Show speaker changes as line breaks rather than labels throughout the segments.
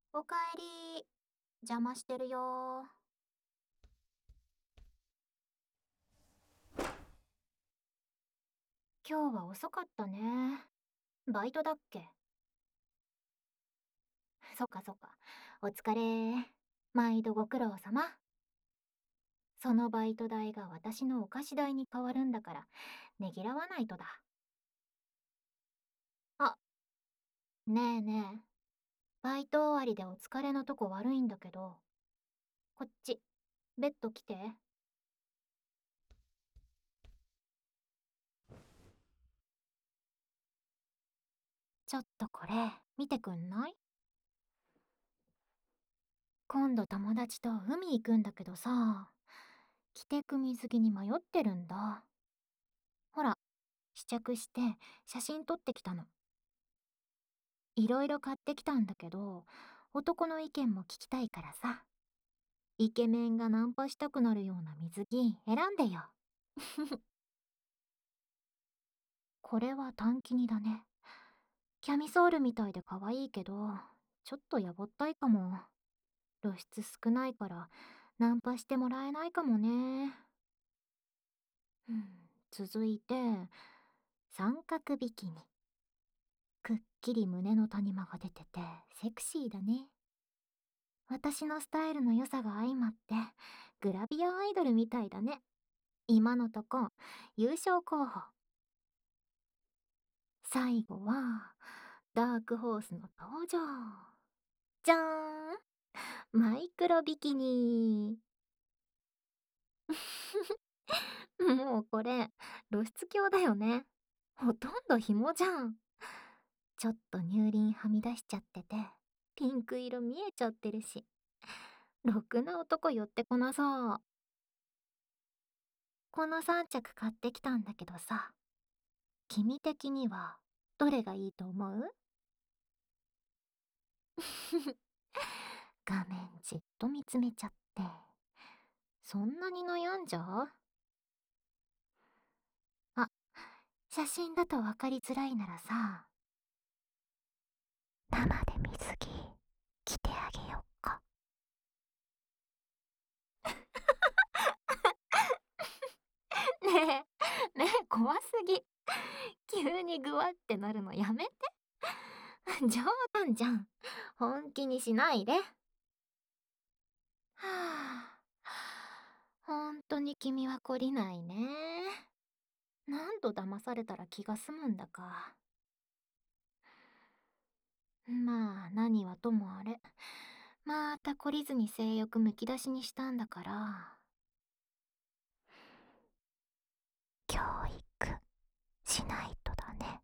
おかえり。邪魔してるよ。今日は遅かったね。バイトだっけ？そっかそっか。お疲れ。毎度ご苦労様。そのバイト代が私のお菓子代に変わるんだから、ねぎらわないとだ。あ、ねえねえ。バイト終わりでお疲れのとこ悪いんだけど、こっち、ベッド来て。ちょっとこれ、見てくんない？今度友達と海行くんだけどさ、着てく水着に迷ってるんだ。ほら、試着して写真撮ってきたの。いろいろ買ってきたんだけど、男の意見も聞きたいからさ、イケメンがナンパしたくなるような水着選んでよ。これは短気にだね。キャミソールみたいで可愛いけど、ちょっとやぼったいかも。露出少ないからナンパしてもらえないかもね。うん、続いて、三角ビキニ。くっきり胸の谷間が出ててセクシーだね。私のスタイルの良さが相まって、グラビアアイドルみたいだね。今のとこ、優勝候補。最後は、ダークホースの登場。じゃーん、マイクロビキニ。もうこれ、露出狂だよね。ほとんど紐じゃん。ちょっと乳輪はみ出しちゃってて、ピンク色見えちゃってるし。ろくな男寄ってこなそう。この3着買ってきたんだけどさ、君的にはどれがいいと思う？画面じっと見つめちゃって、そんなに悩んじゃう？あ、写真だと分かりづらいならさ、生で水着着てあげよっか。ねえ、ねえ、怖すぎ。急にグワってなるのやめて。冗談じゃん。本気にしないで。はあ、本当に君は懲りないね。何度騙されたら気が済むんだか。まあ、何はともあれ。また懲りずに性欲むき出しにしたんだから。教育しないとだね。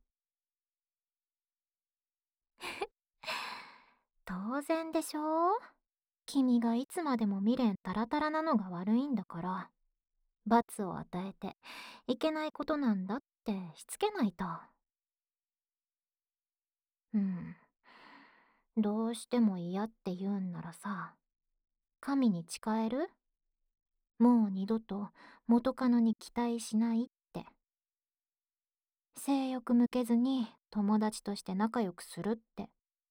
当然でしょ？君がいつまでも未練タラタラなのが悪いんだから、罰を与えていけないことなんだってしつけないと。うん。どうしても嫌って言うんならさ、神に誓える？もう二度と元カノに期待しないって。性欲向けずに友達として仲良くするって。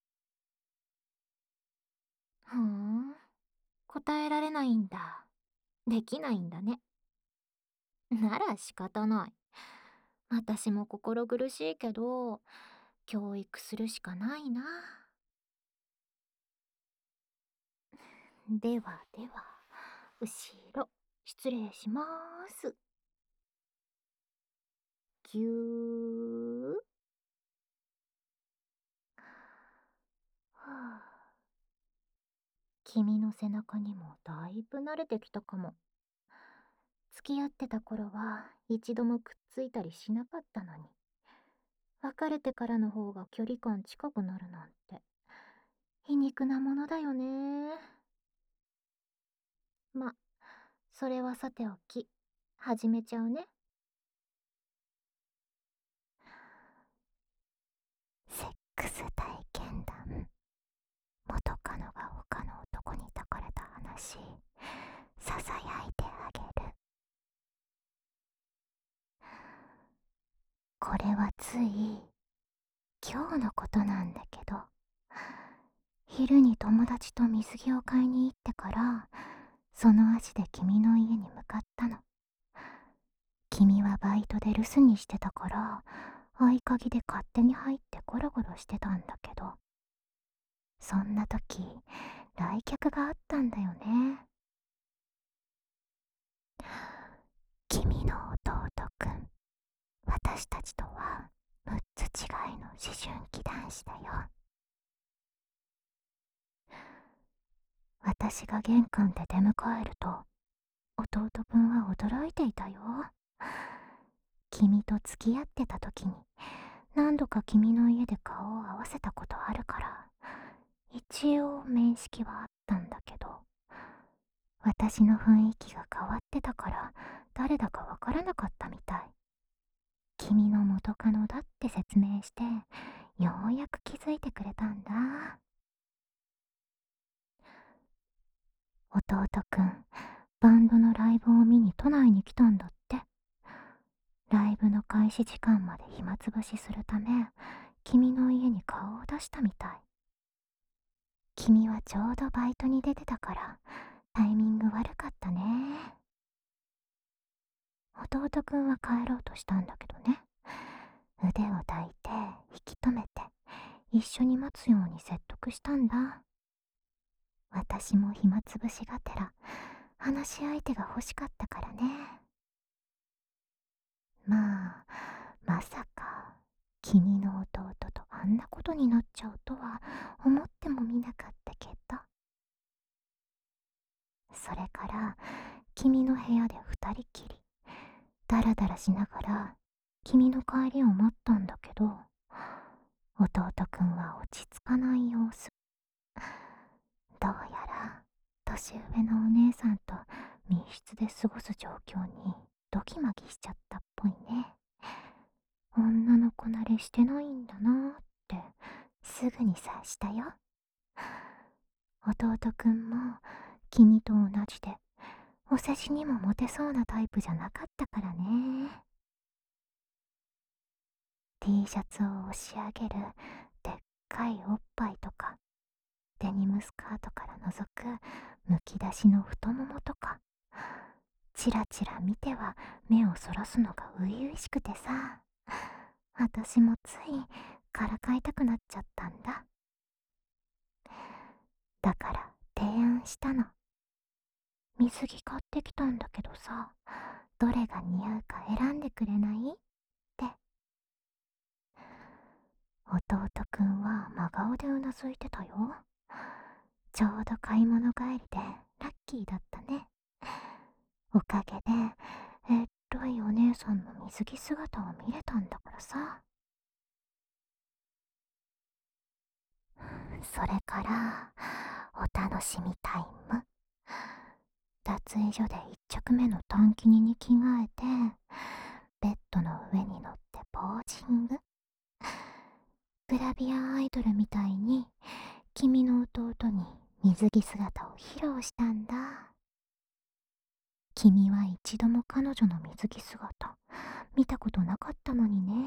ふーん、答えられないんだ。できないんだね。なら仕方ない。私も心苦しいけど、教育するしかないな。ではでは、後ろ、失礼しまーす。ぎゅー。はあ、君の背中にもだいぶ慣れてきたかも。付き合ってた頃は一度もくっついたりしなかったのに、別れてからの方が距離感近くなるなんて、皮肉なものだよね。ま、それはさておき、始めちゃうね。セックス体験談。元カノが他の男に抱かれた話、ささやいてあげる。これはつい今日のことなんだけど、 昼に友達と水着を買いに行ってから、その足で君の家に向かったの。君はバイトで留守にしてたから、合鍵で勝手に入ってゴロゴロしてたんだけど、そんな時、来客があったんだよね。君の弟くん。私たちとは6つ違いの思春期男子だよ。私が玄関で出迎えると、弟くんは驚いていたよ。君と付き合ってた時に何度か君の家で顔を合わせたことあるから、一応面識はあったんだけど、私の雰囲気が変わってたから誰だかわからなかったみたい。君の元カノだって説明して、ようやく気づいてくれたんだ。弟くん、バンドのライブを見に都内に来たんだって。ライブの開始時間まで暇つぶしするため、君の家に顔を出したみたい。君はちょうどバイトに出てたからタイミング悪かったね。弟くんは帰ろうとしたんだけどね、腕を抱いて引き止めて一緒に待つように説得したんだ。私も暇つぶしがてら話し相手が欲しかったからね。まあ、まさか君の弟とあんなことになっちゃうとは思ってもみなかったけど。それから君の部屋で二人きりダラダラしながら君の帰りを待ったんだけど、弟くんは落ち着かない様子。どうやら年上のお姉さんと密室で過ごす状況にドキマキしちゃったっぽいね。女の子慣れしてないんだなーってすぐに察したよ。弟くんも君と同じでお世辞にもモテそうなタイプじゃなかったからね。T シャツを押し上げるでっかいおっぱいとか、デニムスカートから覗くむき出しの太ももとか、チラチラ見ては目をそらすのが初々しくてさ、私もついからかいたくなっちゃったんだ。だから提案したの。水着買ってきたんだけどさ、どれが似合うか選んでくれないって。弟くんは真顔でうなずいてたよ。ちょうど買い物帰りでラッキーだったね。おかげでエロいお姉さんの水着姿を見れたんだからさ。それからお楽しみタイム。脱衣所で一着目のタンキニに着替えて、ベッドの上に乗ってポージング。グラビアアイドルみたいに君の弟に水着姿を披露したんだ。君は一度も彼女の水着姿見たことなかったのにね。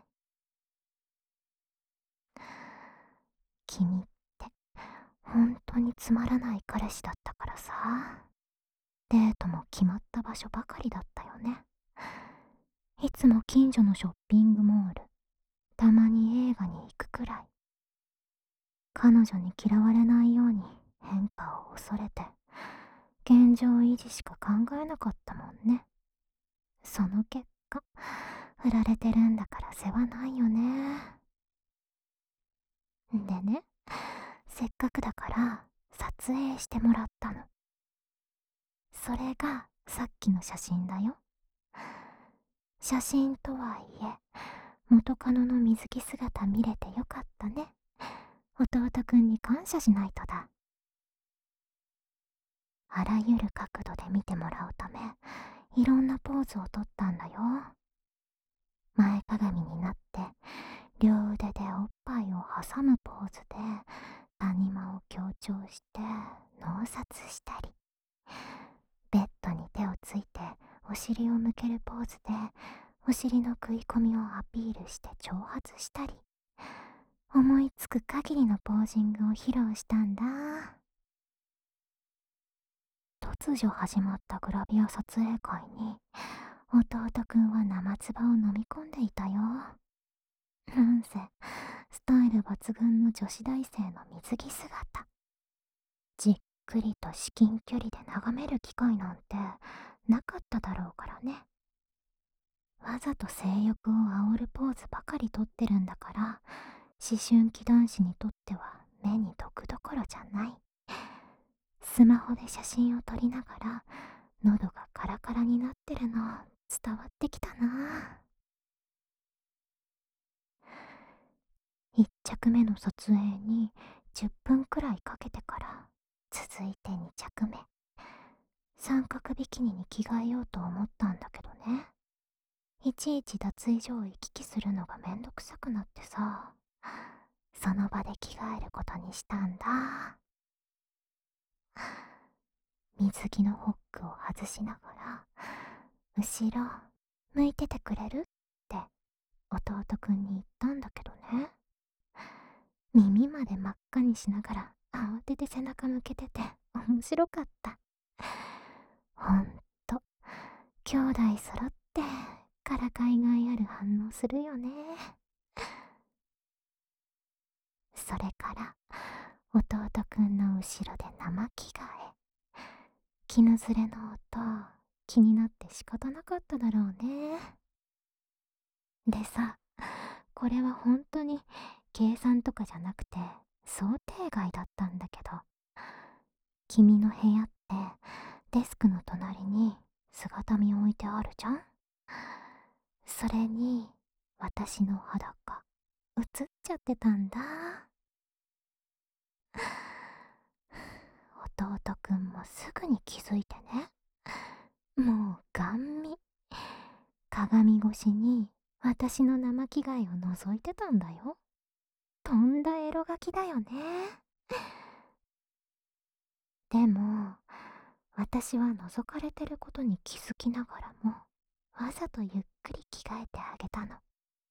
君って本当につまらない彼氏だったからさ、デートも決まった場所ばかりだったよね。いつも近所のショッピングモール、たまに映画に行くくらい。彼女に嫌われないように変化を恐れて現状維持しか考えなかったもんね。その結果振られてるんだから世話ないよね。でね、せっかくだから撮影してもらったの。それがさっきの写真だよ。写真とはいえ元カノの水着姿見れてよかったね。弟くんに感謝しないとだ。あらゆる角度で見てもらうためいろんなポーズをとったんだよ。前かがみになって両腕でおっぱいを挟むポーズで谷間を強調して脳殺したり、ベッドに手をついてお尻を向けるポーズでお尻の食い込みをアピールして挑発したり、 思いつく限りのポージングを披露したんだ。突如始まったグラビア撮影会に、弟くんは生唾を飲み込んでいたよ。なんせ、スタイル抜群の女子大生の水着姿。じっくりと至近距離で眺める機会なんてなかっただろうからね。わざと性欲を煽るポーズばかりとってるんだから、思春期男子にとっては目に毒どころじゃない。スマホで写真を撮りながら喉がカラカラになってるの伝わってきたな。1着目の撮影に10分くらいかけてから、続いて2着目。三角ビキニに着替えようと思ったんだけどね。いちいち脱衣所を行き来するのがめんどくさくなってさ、その場で着替えることにしたんだ。水着のホックを外しながら、後ろ向いててくれるって弟くんに言ったんだけどね。耳まで真っ赤にしながら慌てて背中向けてて面白かった。ほんと、兄弟揃ってからかいがいある反応するよね。それから弟くんの後ろで生着替え。絹ずれの音気になって仕方なかっただろうね。でさ、これは本当に計算とかじゃなくて想定外だったんだけど、君の部屋ってデスクの隣に姿見置いてあるじゃん。それに私の裸映っちゃってたんだ。弟くんもすぐに気づいてね。もうガン見。鏡越しに私の生着替えを覗いてたんだよ。とんだエロガキだよね。でも私は覗かれてることに気づきながらも、わざとゆっくり着替えてあげたの。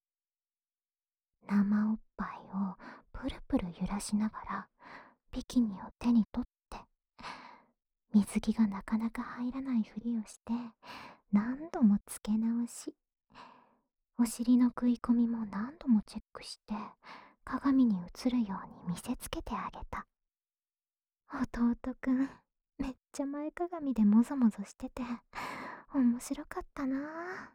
生おっぱいをプルプル揺らしながらビキニを手に取って、水着がなかなか入らないふりをして何度もつけ直し、お尻の食い込みも何度もチェックして鏡に映るように見せつけてあげた。弟くんめっちゃ前かがみでもぞもぞしてて面白かったな。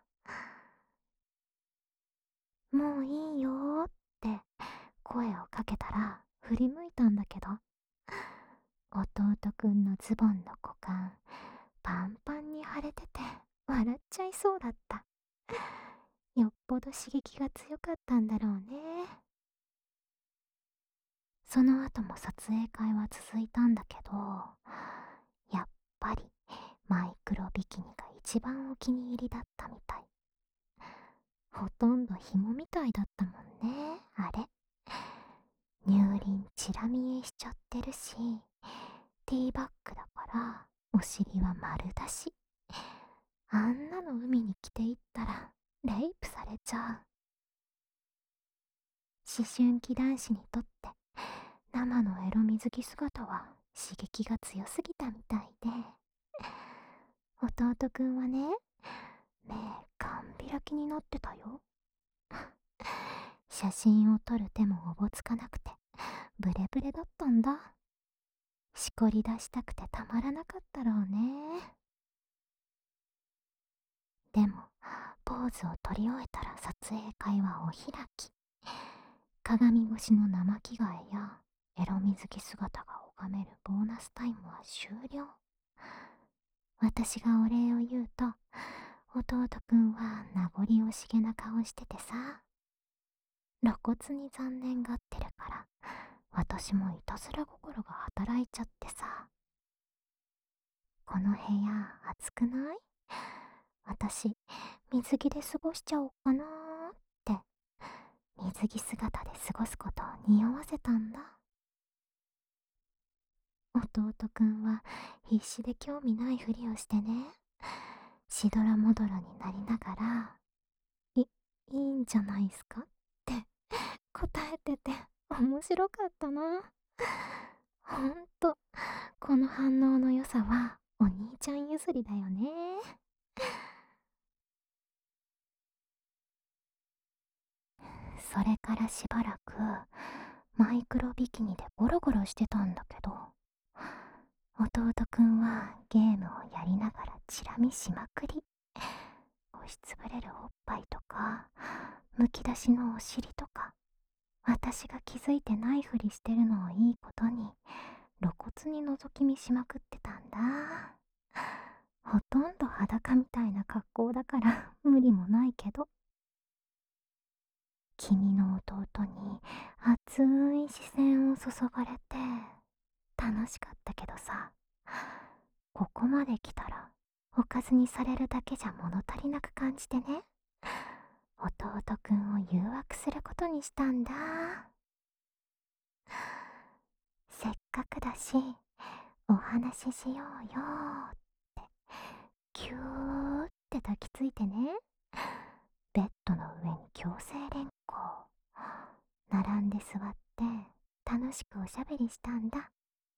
もういいよーって声をかけたら振り向いたんだけど、弟くんのズボンの股間パンパンに腫れてて笑っちゃいそうだった。よっぽど刺激が強かったんだろうね。その後も撮影会は続いたんだけど、やっぱりマイクロビキニが一番お気に入りだったみたい。ほとんど紐みたいだったもんね、あれ。乳輪チラ見えしちゃってるし、ティーバッグだからお尻は丸出し。あんなの海に着ていったらレイプされちゃう。思春期男子にとって生のエロ水着姿は刺激が強すぎたみたいで、弟くんはね、目ガン開きになってたよ。写真を撮る手もおぼつかなくてブレブレだったんだ。しこり出したくてたまらなかったろうね。でもポーズを撮り終えたら撮影会はお開き。鏡越しの生着替えやエロ水着姿が拝めるボーナスタイムは終了。私がお礼を言うと、弟くんは名残惜しげな顔しててさ、露骨に残念がってるから、私もいたずら心が働いちゃってさ。この部屋暑くない？私水着で過ごしちゃおうかなーって、水着姿で過ごすことを匂わせたんだ。弟くんは必死で興味ないふりをしてね、しどろもどろになりながら、いいんじゃないすかって答えてて面白かったな。ほんと、この反応の良さはお兄ちゃん譲りだよね。それからしばらくマイクロビキニでゴロゴロしてたんだけど、弟くんはゲームをやりながらチラ見しまくり。押しつぶれるおっぱいとかむき出しのお尻とか、私が気づいてないふりしてるのをいいことに露骨に覗き見しまくってたんだ。ほとんど裸みたいな格好だから無理もないけど、君の弟に熱い視線を注がれて楽しかったけどさ、ここまで来たらおかずにされるだけじゃ物足りなく感じてね、弟くんを誘惑することにしたんだ。せっかくだしお話ししようよってキューって抱きついてね、ベッドの上に強制連行、並んで座って楽しくおしゃべりしたんだ。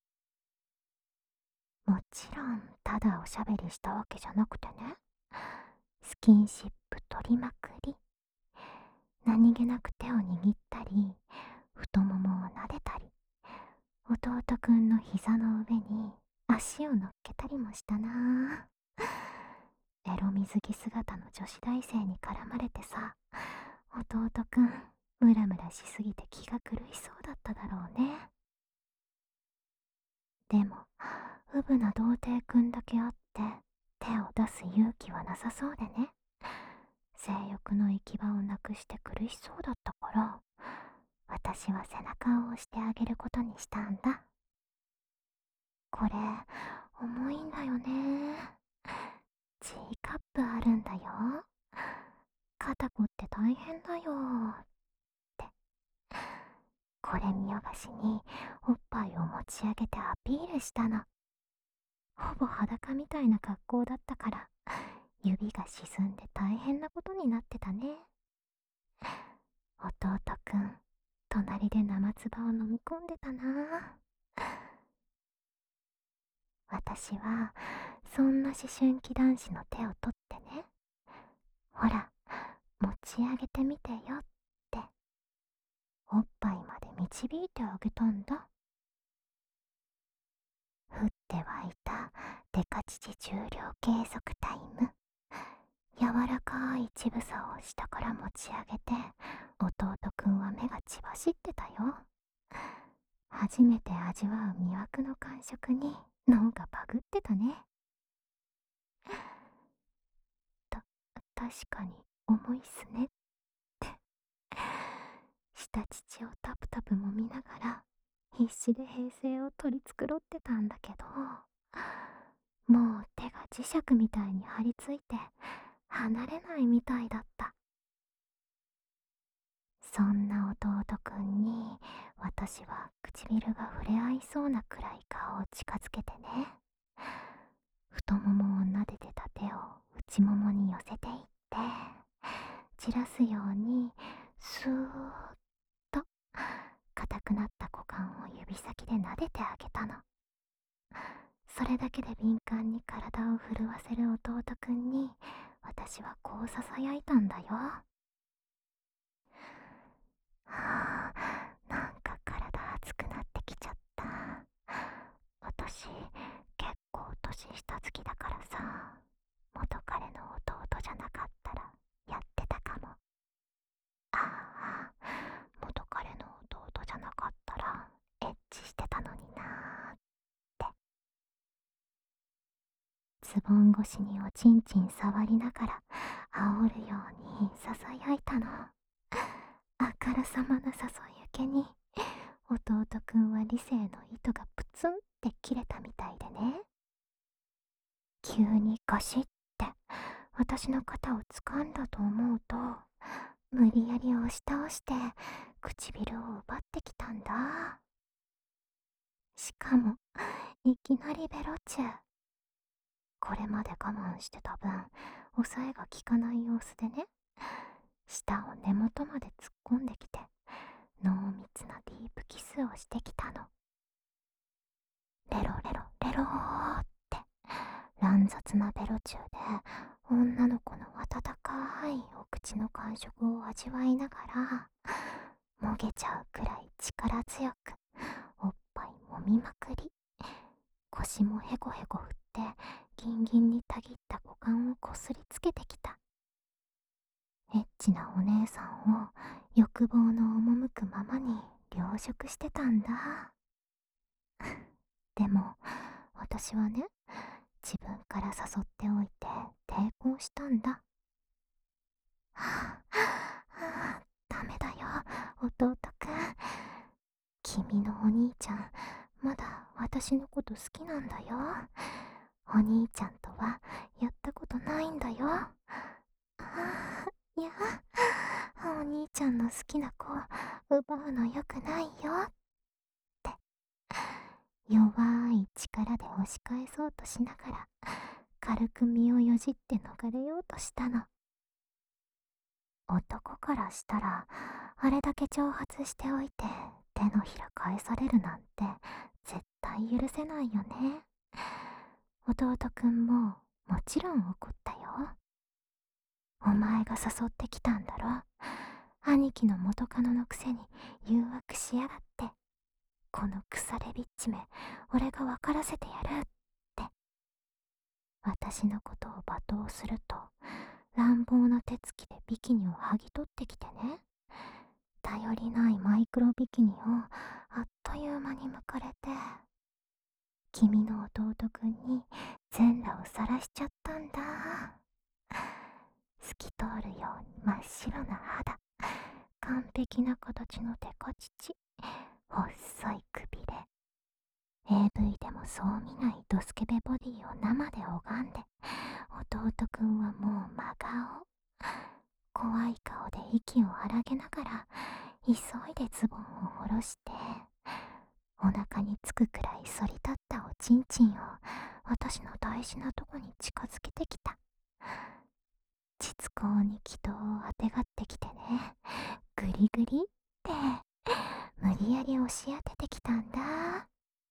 もちろんただおしゃべりしたわけじゃなくてね、スキンシップ取りまくり、何気なく手を握ったり太ももを撫でたり、弟くんの膝の上に足を乗っけたりもしたな。エロ水着姿の女子大生に絡まれてさ、弟くんムラムラしすぎて気が狂いそうだっただろうね。でもうぶな童貞くんだけあって手を出す勇気はなさそうでね、性欲の行き場をなくして苦しそうだったから、私は背中を押してあげることにしたんだ。これ重いんだよね。G カップあるんだよ。肩こって大変だよって。これ見よがしにおっぱいを持ち上げてアピールしたの。ほぼ裸みたいな格好だったから指が沈んで大変なことになってたね。弟くん隣で生唾を飲み込んでたな。私はそんな思春期男子の手を取ってね、ほら持ち上げてみてよっておっぱいまで導いてあげたんだ。降って湧いたデカ乳重量計測タイム、柔らかい乳房を下から持ち上げて弟くんは目が血走ってたよ。初めて味わう魅惑の感触に脳がバグってたね。確かに重いっすねって下乳をタプタプ揉みながら必死で平静を取り繕ってたんだけど、もう手が磁石みたいに張り付いて離れないみたいだった。そんな弟くんに私は唇が触れ合いそうなくらい顔を近づけてね、太ももを撫でてた手を内ももに寄せていって散らすようにスーッと硬くなった股間を指先で撫でてあげたの。それだけで敏感に体を震わせる弟くんに私はこうささやいたんだよ。はあ、なんか体熱くなってきちゃった。私結構年下好きだからさ、元彼の弟じゃなかったらやってたかも。ああ、元彼の弟じゃなかったらエッチしてたのになーって。ズボン越しにおちんちん触りながら煽るようにささやいたの。あからさまな誘い受けに弟くんは理性の糸がプツンって切れたみたいでね、急にガシッて私の肩を掴んだと思うと無理やり押し倒して唇を奪ってきたんだ。しかもいきなりベロチュー。これまで我慢してた分抑えが効かない様子でね、舌を根元まで突っ込んできて濃密なディープしてきたの。レロレロレローって乱雑なベロチューで女の子の温かいお口の感触を味わいながら、もげちゃうくらい力強くおっぱい揉みまくり、腰もヘコヘコ振ってギンギンにたぎった股間をこすりつけてきた。エッチなお姉さんを欲望の赴くままに凝縮してたんだ。でも私はね、自分から誘っておいて抵抗したんだ。はあ、はあ、ダメだよ、弟くん。君のお兄ちゃん、まだ私のこと好きなんだよ。お兄ちゃんとはやったことないんだよ。いや、お兄ちゃんの好きな子奪うのよくないよって弱い力で押し返そうとしながら、軽く身をよじって逃れようとしたの。男からしたらあれだけ挑発しておいて手のひら返されるなんて絶対許せないよね。弟くんももちろん怒ったよ。お前が誘ってきたんだろ。兄貴の元カノのくせに誘惑しやがって。この腐れびっちめ、俺が分からせてやるって。私のことを罵倒すると、乱暴な手つきでビキニを剥ぎ取ってきてね。頼りないマイクロビキニをあっという間に剥かれて、君の弟くんに全裸を晒しちゃったんだ。透き通るように真っ白な肌、完璧な形のデカ乳、細いくびれ。AV でもそう見ないドスケベボディを生で拝んで、弟くんはもう真顔。怖い顔で息を荒げながら急いでズボンを下ろして、お腹につくくらい反り立ったおちんちんを私の大事なとこに近づけてきた。膣口に気道をあてがってきてね、グリグリって無理やり押し当ててきたんだ。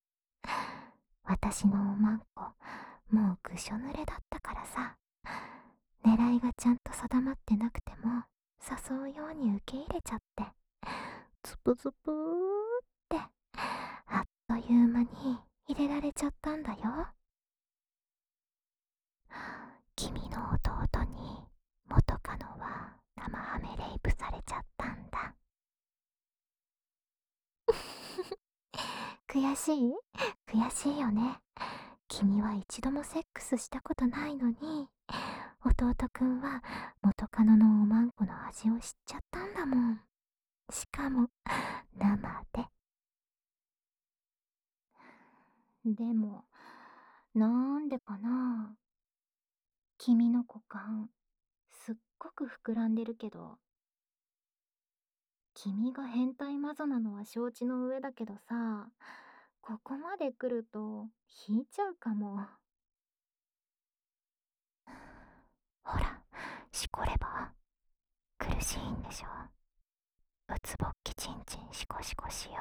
私のおまんこもうぐしょ濡れだったからさ、狙いがちゃんと定まってなくても誘うように受け入れちゃって、ズプズプーってあっという間に入れられちゃったんだよ。君の弟に元カノは生ハメレイプされちゃったんだ。悔しい？悔しいよね。君は一度もセックスしたことないのに、弟くんは元カノのおまんこの味を知っちゃったんだもん。しかも生で。でもなんでかな。君の股間すっごく膨らんでるけど、君が変態マゾなのは承知の上だけどさ、ここまで来ると引いちゃうかも。ほら、しこれば苦しいんでしょ。うつぼっきちんちんしこしこしよ。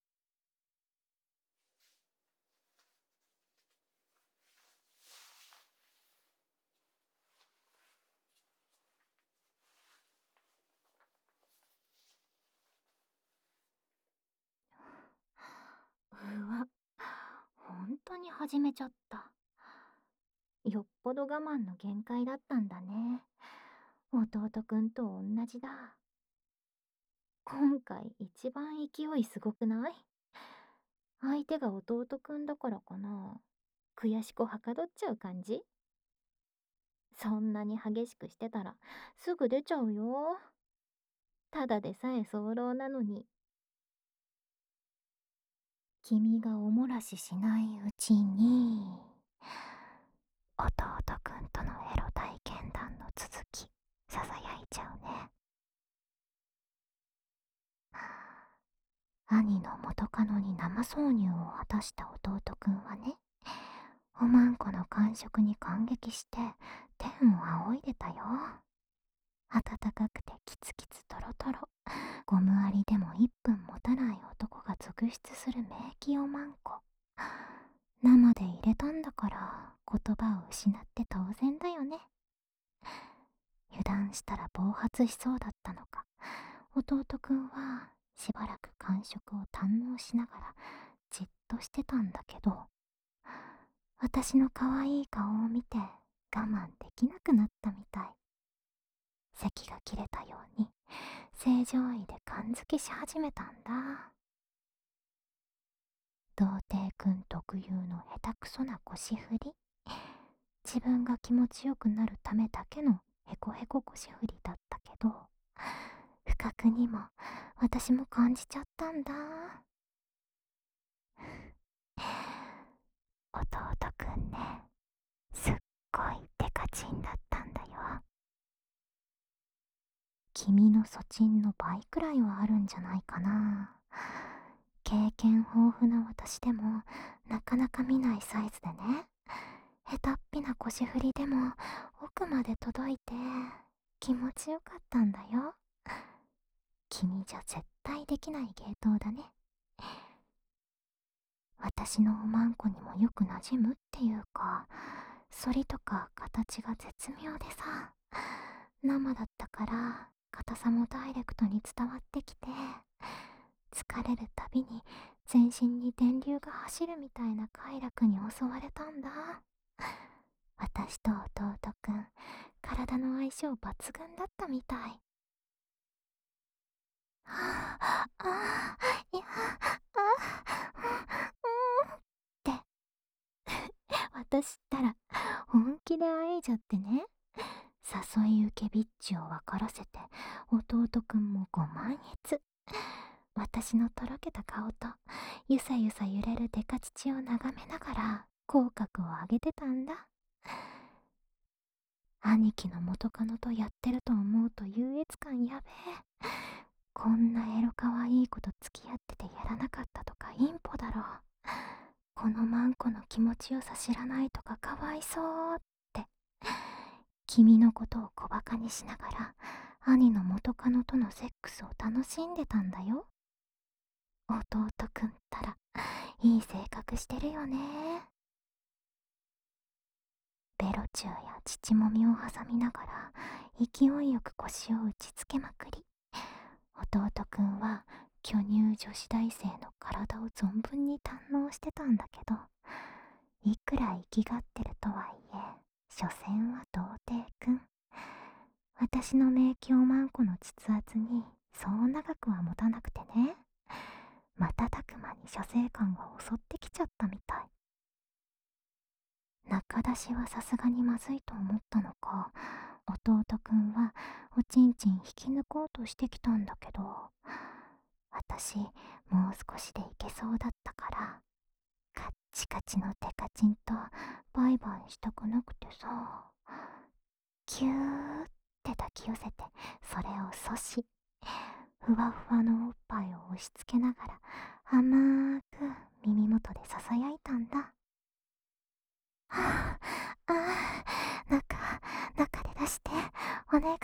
うわ、本当に始めちゃった。よっぽど我慢の限界だったんだね。弟くんと同じだ。今回一番勢いすごくない？相手が弟くんだからかな。悔しくはかどっちゃう感じ？そんなに激しくしてたらすぐ出ちゃうよ。ただでさえ早漏なのに。君がおもらししないうちに、弟くんとのエロ体験談の続きささやいちゃうね。兄の元カノに生挿入を果たした弟くんはね、おまんこの感触に感激して天を仰いでたよ。暖かくてキツキツトロトロ、ゴムありでも1分持たない男が続出す暴発しそうだったのか、弟くんはしばらく感触を堪能しながらじっとしてたんだけど、私の可愛い顔を見て我慢できなくなったみたい。咳が切れたように正常位で感づきし始めたんだ。童貞くん特有の下手くそな腰振り、自分が気持ちよくなるためだけのヘコヘコ腰振りだったけど、不覚にも私も感じちゃったんだ。弟くんね、すっごいデカチンだったんだよ。君のソチンの倍くらいはあるんじゃないかな。経験豊富な私でもなかなか見ないサイズでね、下手っぴな腰振りでも奥まで届いて気持ちよかったんだよ。君じゃ絶対できない芸当だね。私のおまんこにもよく馴染むっていうか、反りとか形が絶妙でさ、生だったから硬さもダイレクトに伝わってきて、疲れるたびに全身に電流が走るみたいな快楽に襲われたんだ。私と弟くん、体の相性抜群だったみたい。はあ、ああ、いや、って私ったら本気であえいじゃってね、誘い受けビッチを分からせて弟くんもご満悦。私のとろけた顔とゆさゆさ揺れるデカ乳を眺めながら口角を上げてたんだ。兄貴の元カノとやってると思うと優越感やべえ。こんなエロかわいい子と付き合っててやらなかったとかインポだろ。このマンコの気持ちよさ知らないとかかわいそうって、君のことを小バカにしながら兄の元カノとのセックスを楽しんでたんだよ。弟くんったらいい性格してるよね。ベロチューや乳もみを挟みながら勢いよく腰を打ちつけまくり、弟くんは巨乳女子大生の体を存分に堪能してたんだけど、いくら生きがってるとはいえ所詮は童貞くん。私の迷宮マンコの膣圧にそう長くは持たなくてね、瞬く間に射精感が襲ってきちゃったみたい。中出しはさすがにまずいと思ったのか、弟くんはおちんちん引き抜こうとしてきたんだけど、私もう少しでいけそうだったから、カッチカチのデカチンとバイバイしたくなくてさ、キューって抱き寄せてそれを阻止。ふわふわのおっぱいを押し付けながら甘く耳元でささやいたんだ。はあ、ああ、中で出してお願いって。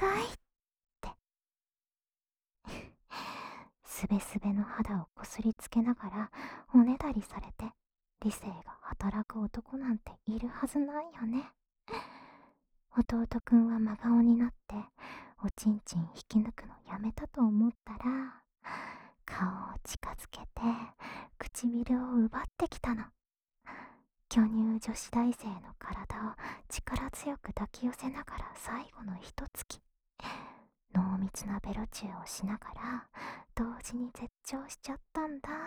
すべすべの肌をこすりつけながらおねだりされて、理性が働く男なんているはずないよね。弟くんは真顔になっておちんちん引き抜くのやめたと思ったら、顔を近づけて唇を奪ってきたの。巨乳女子大生の体を力強く抱き寄せながら最後のひとつき、濃密なベロチューをしながら同時に絶頂しちゃったんだ。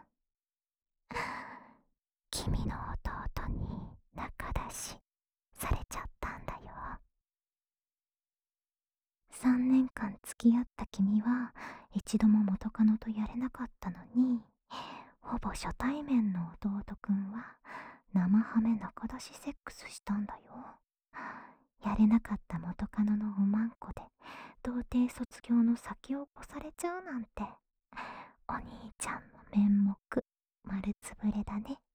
君の弟に仲出しされちゃったんだよ。3年間付き合った君は一度も元カノとやれなかったのに、ほぼ初対面の弟くんは生ハメ中出しセックスしたんだよ。やれなかった元カノのおまんこで童貞卒業の先を越されちゃうなんて、お兄ちゃんの面目丸つぶれだね。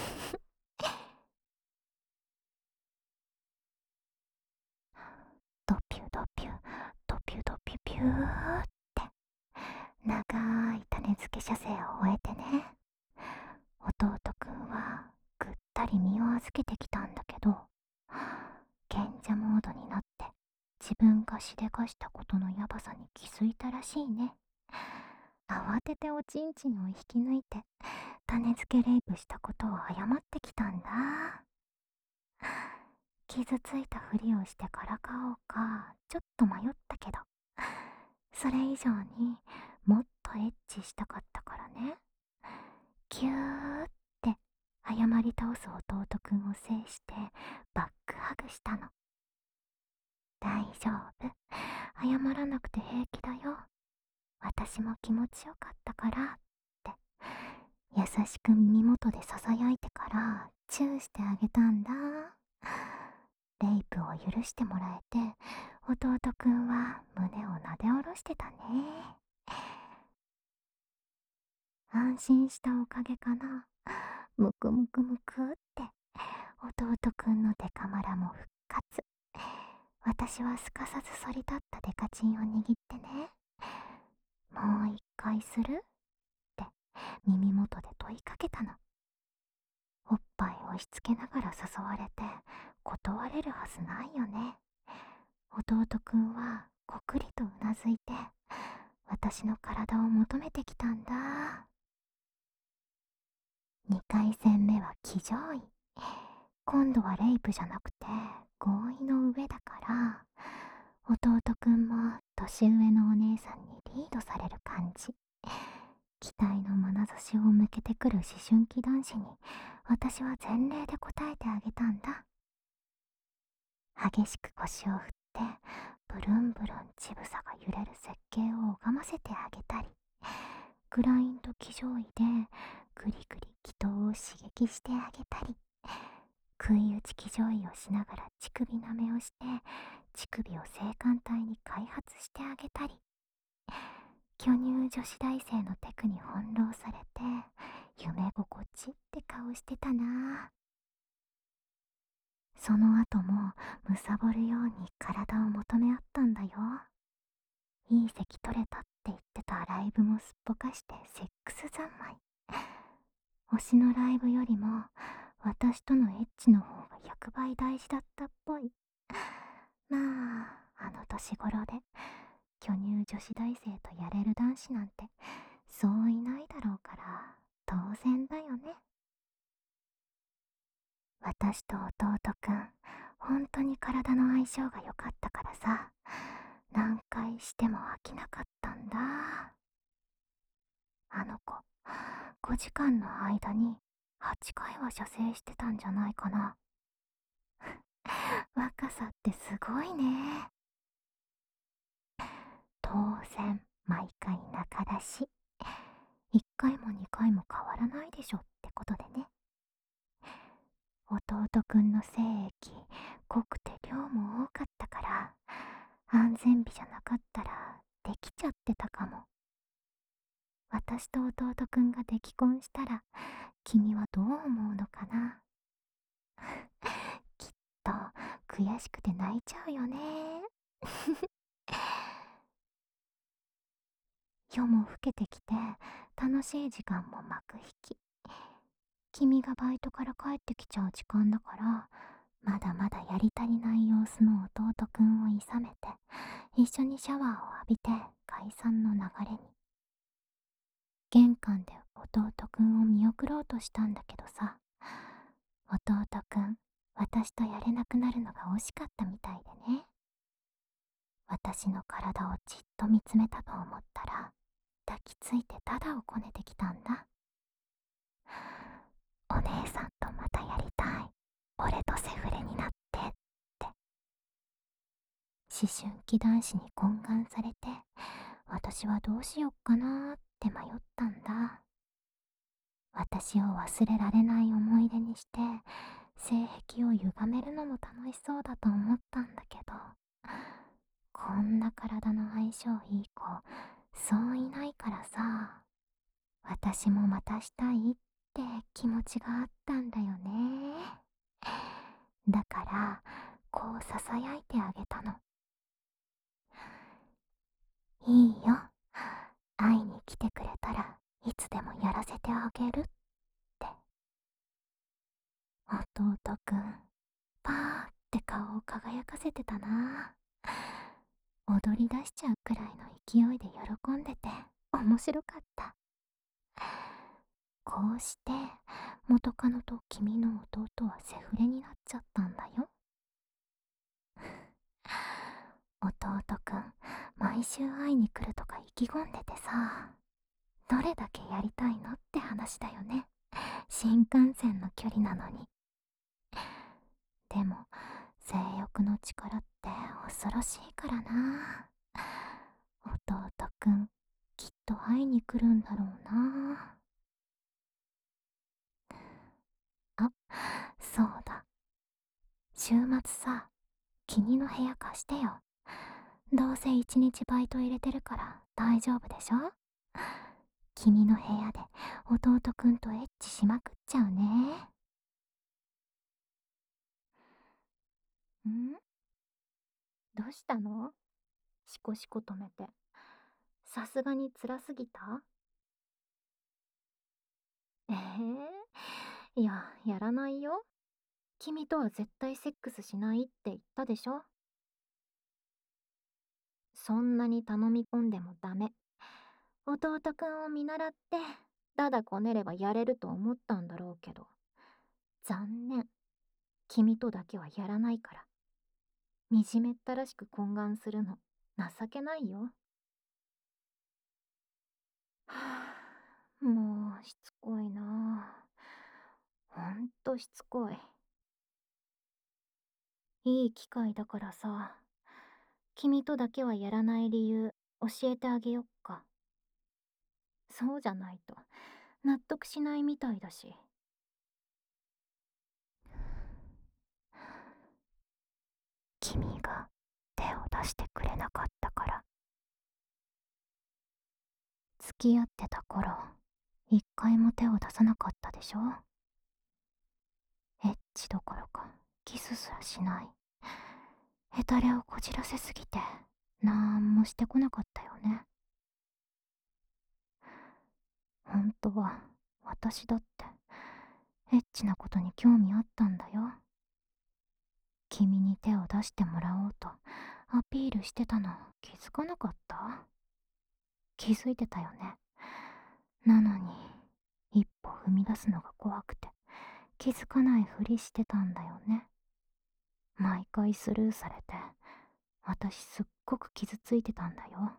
ドピュドピュドピュドピュピューって長い種付け射精を終えてね、弟くんはぐったり身を預けてきたんだけど、賢者モードになって自分がしでかしたことのヤバさに気づいたらしいね。慌てておちんちんを引き抜いて種付けレイプしたことを謝ってきたんだ。傷ついたふりをしてからかおうかちょっと迷ったけど、それ以上にもっとエッチしたかったからね。キューって謝り倒す弟くんを制してバックハグしたの。大丈夫、謝らなくて平気だよ、私も気持ちよかったからって優しく耳元でささやいてからチューしてあげたんだ。レイプを許してもらえて弟くんは胸をなで下ろしてたね。安心したおかげかな。むくむくむくって弟くんのデカマラも復活。私はすかさず反り立ったデカチンを握ってね、もう一回するって耳元で問いかけたの。おっぱい押し付けながら誘われて断れるはずないよね。弟くんはこくりとうなずいて私の体を求めてきたんだ。2回戦目は騎乗位。今度はレイプじゃなくて合意の上だから、弟くんも年上のお姉さんにリードされる感じ。期待の眼差しを向けてくる思春期男子に私は全霊で応えてあげたんだ。激しく腰を振ってブルンブルン乳房が揺れる絶景を拝ませてあげたり、グラインド騎乗位でグリグリ気筒を刺激してあげたり、食い打ち騎乗位をしながら乳首舐めをして乳首を性感帯に開発してあげたり、巨乳女子大生のテクに翻弄されて夢心地って顔してたな。その後も貪るように体を求め合ったんだよ。いい席取れたって言ってたライブもすっぽかしてセックス三昧。推しのライブよりも私とのエッチの方が100倍大事だったっぽい。まああの年頃で巨乳女子大生とやれる男子なんてそういないだろうから当然だよね。私と弟くん本当に体の相性が良かったからさ、何回しても飽きなかったんだ。あの子5時間の間に8回は射精してたんじゃないかな。若さってすごいね。当然毎回仲だし、1回も2回も変わらないでしょってことでね。弟くんの精液濃くて量も多かったから安全日じゃなかったらできちゃってたかも。私と弟くんが出来婚したら君はどう思うのかな。きっと悔しくて泣いちゃうよね。夜も更けてきて楽しい時間も幕引き。君がバイトから帰ってきちゃう時間だからまだまだやり足りない様子の弟くんをいさめて一緒にシャワーを浴びて解散の流れに。玄関で弟くんを見送ろうとしたんだけどさ、弟くん私とやれなくなるのが惜しかったみたいでね。私の体をじっと見つめたと思ったら抱きついてただをこねてきたんだ。お姉さんとまたやりたい、俺とセフレになってって。思春期男子に懇願されて私はどうしよっかなーって迷ったんだ。私を忘れられない思い出にして性癖を歪めるのも楽しそうだと思ったんだけど、こんな体の相性いい子そういないからさ、私もまたしたいって気持ちがあったんだよね。だからこうささやいてあげたの。いいよ、会いに来てくれたらいつでもやらせてあげるって。弟くんパーって顔を輝かせてたな。 踊り出しちゃうくらいの勢いで喜んでて面白かった。こうして元カノと君の弟はセフレになっちゃったんだよ。弟くん毎週会いに来るとか意気込んでてさ、どれだけやりたいのって話だよね。新幹線の距離なのに。でも性欲の力って恐ろしいからな。弟くんきっと会いに来るんだろうな。あ、そうだ。週末さ、君の部屋貸してよ。どうせ一日バイト入れてるから大丈夫でしょ。君の部屋で弟くんとエッチしまくっちゃうね。ん、どうしたの？シコシコ止めて。さすがに辛すぎた？いや、やらないよ。君とは絶対セックスしないって言ったでしょ。そんなに頼み込んでもダメ。弟くんを見習ってだだこねればやれると思ったんだろうけど、残念。君とだけはやらないから。惨めったらしく懇願するの情けないよ。はあ、もうしつこいな。ほんとしつこい。いい機会だからさ、君とだけはやらない理由教えてあげよっか。そうじゃないと納得しないみたいだし。君が手を出してくれなかったから。付き合ってた頃、一回も手を出さなかったでしょ。エッチどころかキスすらしない。ヘタレをこじらせすぎてなんもしてこなかったよね。本当は私だってエッチなことに興味あったんだよ。君に手を出してもらおうとアピールしてたの気づかなかった？気づいてたよね。なのに一歩踏み出すのが怖くて気づかないふりしてたんだよね。毎回スルーされて私すっごく傷ついてたんだよ。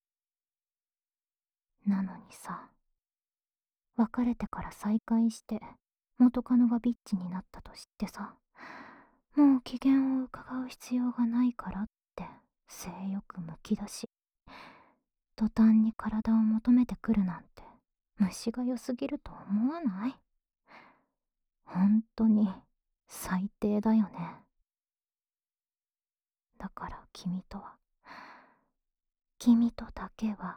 なのにさ、別れてから再会して元カノがビッチになったと知ってさ、もう機嫌を伺う必要がないからって性欲むき出し。途端に体を求めてくるなんて虫が良すぎると思わない？本当に最低だよね。だから君とだけは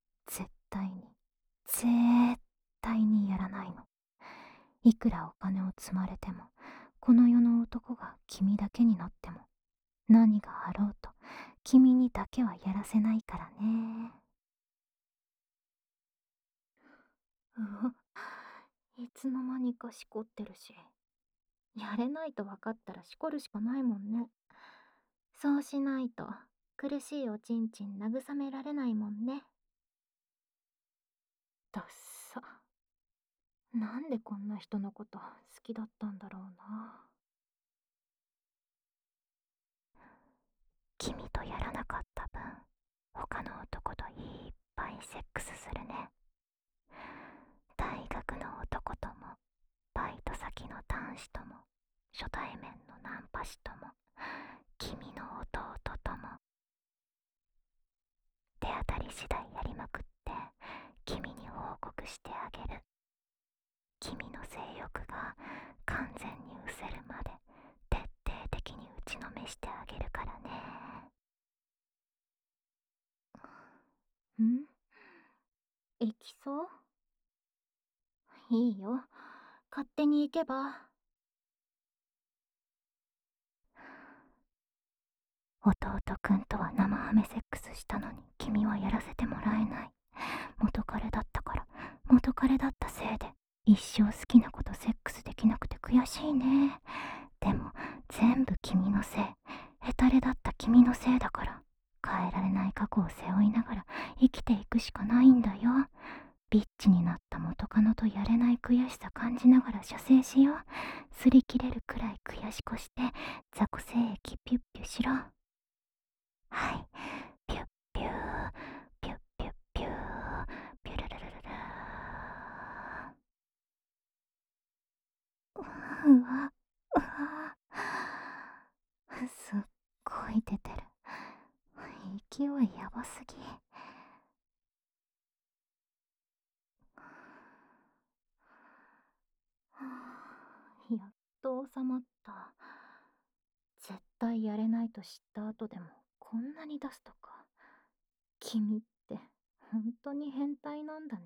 絶対にやらないの。いくらお金を積まれても、この世の男が君だけになっても、何があろうと君にだけはやらせないからね。うわ、いつの間にかしこってるし、やれないと分かったらしこるしかないもんね。そうしないと苦しいおちんちん慰められないもんね。だっさ。なんでこんな人のこと好きだったんだろうな。君とやらなかった分、他の男といっぱいセックスするね。大学の男とも、バイト先の男子とも、初対面のナンパ師とも、君の弟とも。手当たり次第やりまくって君に報告してあげる。君の性欲が完全に失せるまで徹底的に打ちのめしてあげるからね。ん？行きそう？いいよ、勝手に行けば。弟くんとは生ハメセックスしたのに君はやらせてもらえない。元彼だったから、元彼だったせいで一生好きな子とセックスできなくて悔しいね。でも全部君のせい。ヘタレだった君のせいだから変え背負いながら生きていくしかないんだよ。ビッチになった元カノとやれない悔しさ感じながら射精しよう。擦り切れるくらい悔しこして雑魚精液ピュッピュしろ。はい、ピュッピュー、ピュッピュッピュー、ピュルルルルルー。うわ、うわ、すっごい出てる。勢いやばすぎ。やっと収まった。絶対やれないと知った後でもこんなに出すとか。君って本当に変態なんだね。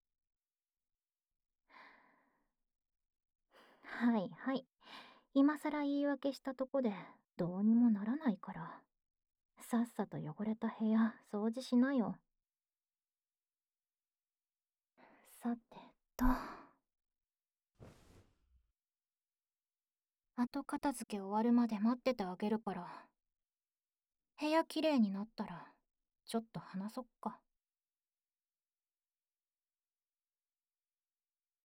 はいはい。今さら言い訳したとこでどうにもならないから。さっさと汚れた部屋掃除しなよ。さてと、後片付け終わるまで待っててあげるから。部屋きれいになったらちょっと話そっか。